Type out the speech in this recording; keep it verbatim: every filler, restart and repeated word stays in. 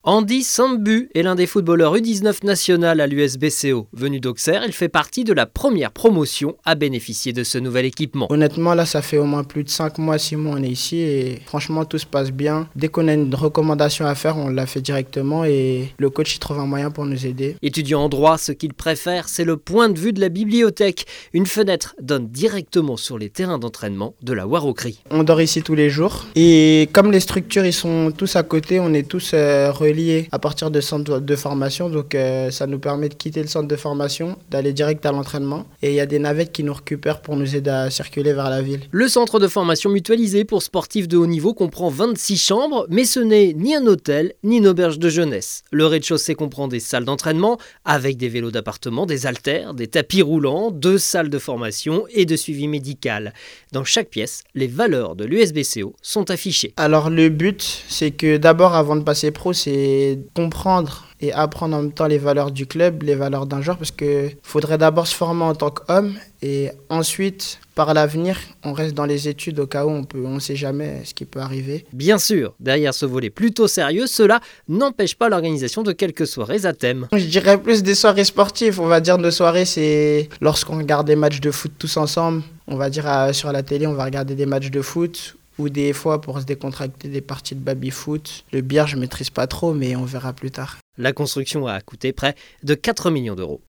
Andy Sambu est l'un des footballeurs U dix-neuf national à l'U S B C O. Venu d'Auxerre, il fait partie de la première promotion à bénéficier de ce nouvel équipement. Honnêtement, là, ça fait au moins plus de cinq mois, six mois on est ici et franchement, tout se passe bien. Dès qu'on a une recommandation à faire, on la fait directement et le coach il trouve un moyen pour nous aider. Étudiant en droit, ce qu'il préfère, c'est le point de vue de la bibliothèque. Une fenêtre donne directement sur les terrains d'entraînement de la Warocry. On dort ici tous les jours et comme les structures ils sont tous à côté, on est tous euh, reliés à partir de centres de formation. Donc euh, ça nous permet de quitter le centre de formation, d'aller direct à l'entraînement. Et il y a des navettes qui nous récupèrent pour nous aider à circuler vers la ville. Le centre de formation mutualisé pour sportifs de haut niveau comprend vingt-six chambres, mais ce n'est ni un hôtel ni une auberge de jeunesse. Le rez-de-chaussée comprend des salles d'entraînement avec des vélos d'appartement, des haltères, des tapis roulants, deux salles de formation et de suivi médical. Dans chaque pièce, les valeurs de l'U S B C O sont affichées. Alors le but, c'est que d'abord, avant de passer pro, c'est comprendre et apprendre en même temps les valeurs du club, les valeurs d'un joueur, parce qu'il faudrait d'abord se former en tant qu'homme et ensuite, par l'avenir, on reste dans les études au cas où on peut, on ne sait jamais ce qui peut arriver. Bien sûr, derrière ce volet plutôt sérieux, cela n'empêche pas l'organisation de quelques soirées à thème. Je dirais plus des soirées sportives. On va dire nos soirées, c'est lorsqu'on regarde des matchs de foot tous ensemble. On va dire euh, sur la télé, on va regarder des matchs de foot. Ou des fois, pour se décontracter, des parties de baby-foot. Le billard, je ne maîtrise pas trop, mais on verra plus tard. La construction a coûté près de quatre millions d'euros.